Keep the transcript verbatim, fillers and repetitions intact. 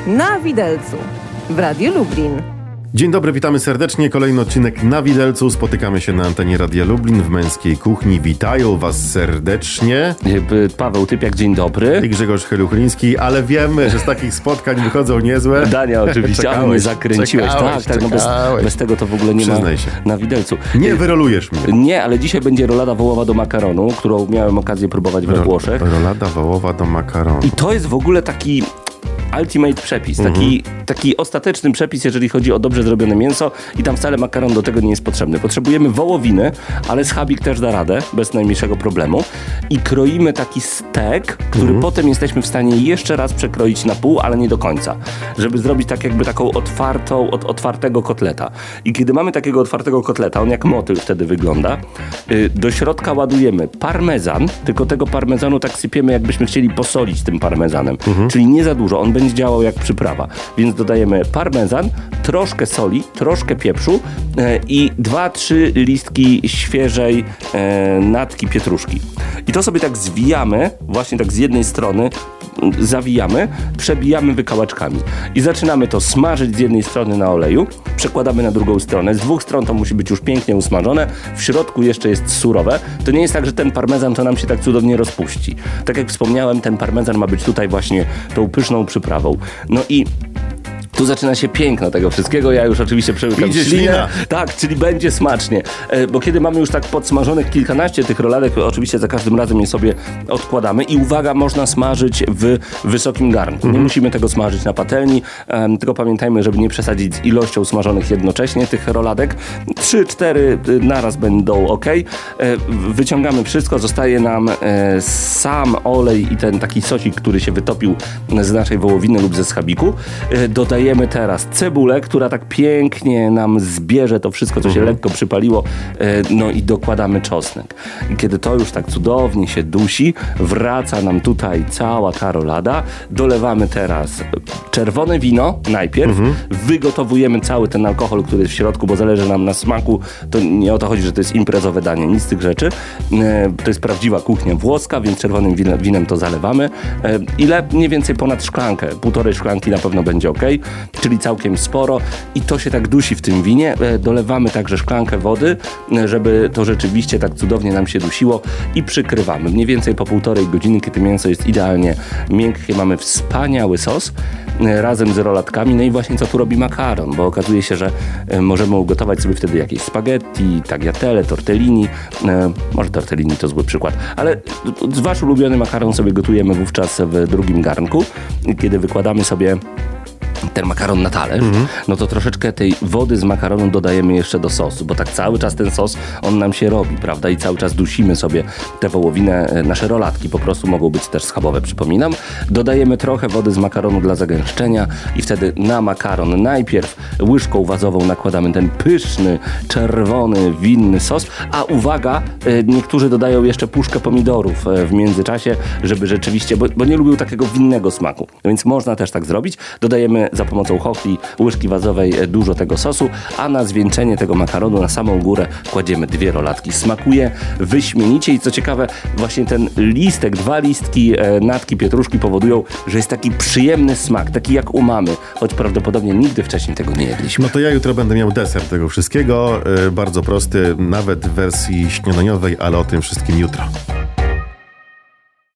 Na widelcu w Radiu Lublin. Dzień dobry, witamy serdecznie. Kolejny odcinek Na Widelcu. Spotykamy się na antenie Radia Lublin w Męskiej Kuchni. Witają Was serdecznie Paweł Typiak, dzień dobry. I Grzegorz Heluchliński, ale wiemy, że z takich spotkań wychodzą niezłe. Dania oczywiście, czekałeś, a mnie zakręciłeś. czekałeś, tak, tak, no bez, bez tego to w ogóle nie Przyznaj ma się. Na widelcu. Nie wyrolujesz mnie. Nie, ale dzisiaj będzie rolada wołowa do makaronu, którą miałem okazję próbować we Ro- Włoszech. Rolada wołowa do makaronu. I to jest w ogóle taki ultimate przepis, taki, mhm. taki ostateczny przepis, jeżeli chodzi o dobrze zrobione mięso i tam wcale makaron do tego nie jest potrzebny. Potrzebujemy wołowiny, ale schabik też da radę, bez najmniejszego problemu i kroimy taki stek, który mhm. potem jesteśmy w stanie jeszcze raz przekroić na pół, ale nie do końca, żeby zrobić tak jakby taką otwartą, od otwartego kotleta. I kiedy mamy takiego otwartego kotleta, on jak motyl wtedy wygląda, yy, do środka ładujemy parmezan, tylko tego parmezanu tak sypiemy, jakbyśmy chcieli posolić tym parmezanem, mhm. czyli nie za dużo, on będzie działał jak przyprawa. Więc dodajemy parmezan, troszkę soli, troszkę pieprzu e, i dwa, trzy listki świeżej e, natki pietruszki. I to sobie tak zwijamy, właśnie tak z jednej strony zawijamy, przebijamy wykałeczkami. I zaczynamy to smażyć z jednej strony na oleju, przekładamy na drugą stronę. Z dwóch stron to musi być już pięknie usmażone, w środku jeszcze jest surowe. To nie jest tak, że ten parmezan to nam się tak cudownie rozpuści. Tak jak wspomniałem, ten parmezan ma być tutaj właśnie tą pyszną przyprawą. No i tu zaczyna się piękno tego wszystkiego. Ja już oczywiście przełykam ślinę. Tak, czyli będzie smacznie. E, bo kiedy mamy już tak podsmażonych kilkanaście tych roladek, oczywiście za każdym razem je sobie odkładamy. I uwaga, można smażyć w wysokim garnku. Nie musimy tego smażyć na patelni, e, tylko pamiętajmy, żeby nie przesadzić z ilością smażonych jednocześnie tych roladek. trzy cztery naraz będą ok. E, wyciągamy wszystko, zostaje nam e, sam olej i ten taki sosik, który się wytopił z naszej wołowiny lub ze schabiku. E, dodajemy Dajemy teraz cebulę, która tak pięknie nam zbierze to wszystko, co się uh-huh. lekko przypaliło, no i dokładamy czosnek. I kiedy to już tak cudownie się dusi, wraca nam tutaj cała ta rolada. Dolewamy teraz czerwone wino najpierw, uh-huh. wygotowujemy cały ten alkohol, który jest w środku, bo zależy nam na smaku. To nie o to chodzi, że to jest imprezowe danie, nic z tych rzeczy. To jest prawdziwa kuchnia włoska, więc czerwonym winem, winem to zalewamy. Ile? Mniej więcej ponad szklankę, półtorej szklanki na pewno będzie ok. Czyli całkiem sporo i to się tak dusi w tym winie. Dolewamy także szklankę wody, żeby to rzeczywiście tak cudownie nam się dusiło i przykrywamy. Mniej więcej po półtorej godziny, kiedy mięso jest idealnie miękkie, mamy wspaniały sos razem z roladkami. No i właśnie co tu robi makaron, bo okazuje się, że możemy ugotować sobie wtedy jakieś spaghetti, tagliatelle, tortellini. Może tortellini to zły przykład, ale wasz ulubiony makaron sobie gotujemy wówczas w drugim garnku, kiedy wykładamy sobie ten makaron na talerz, mm-hmm. no to troszeczkę tej wody z makaronu dodajemy jeszcze do sosu, bo tak cały czas ten sos, on nam się robi, prawda? I cały czas dusimy sobie tę wołowinę, nasze rolatki po prostu mogą być też schabowe, przypominam. Dodajemy trochę wody z makaronu dla zagęszczenia i wtedy na makaron najpierw łyżką wazową nakładamy ten pyszny, czerwony, winny sos, a uwaga, niektórzy dodają jeszcze puszkę pomidorów w międzyczasie, żeby rzeczywiście, bo, bo nie lubią takiego winnego smaku, więc można też tak zrobić. Dodajemy za pomocą chochli, łyżki wazowej dużo tego sosu, a na zwieńczenie tego makaronu na samą górę kładziemy dwie rolatki. Smakuje wyśmienicie i co ciekawe, właśnie ten listek, dwa listki e, natki pietruszki powodują, że jest taki przyjemny smak, taki jak umamy, choć prawdopodobnie nigdy wcześniej tego nie jedliśmy. No to ja jutro będę miał deser tego wszystkiego, e, bardzo prosty, nawet w wersji śniadaniowej, ale o tym wszystkim jutro.